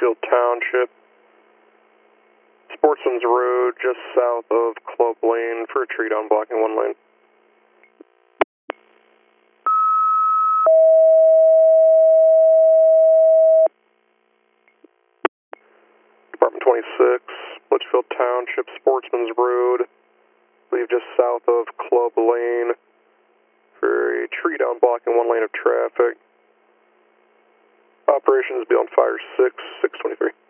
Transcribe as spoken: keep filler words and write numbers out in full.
Litchfield Township, Sportsman's Road, just south of Club Lane for a tree down blocking one lane. Department twenty-six, Litchfield Township, Sportsman's Road, leave just south of Club Lane for a tree down blocking one lane of traffic. Operations be on fire six, six twenty-three.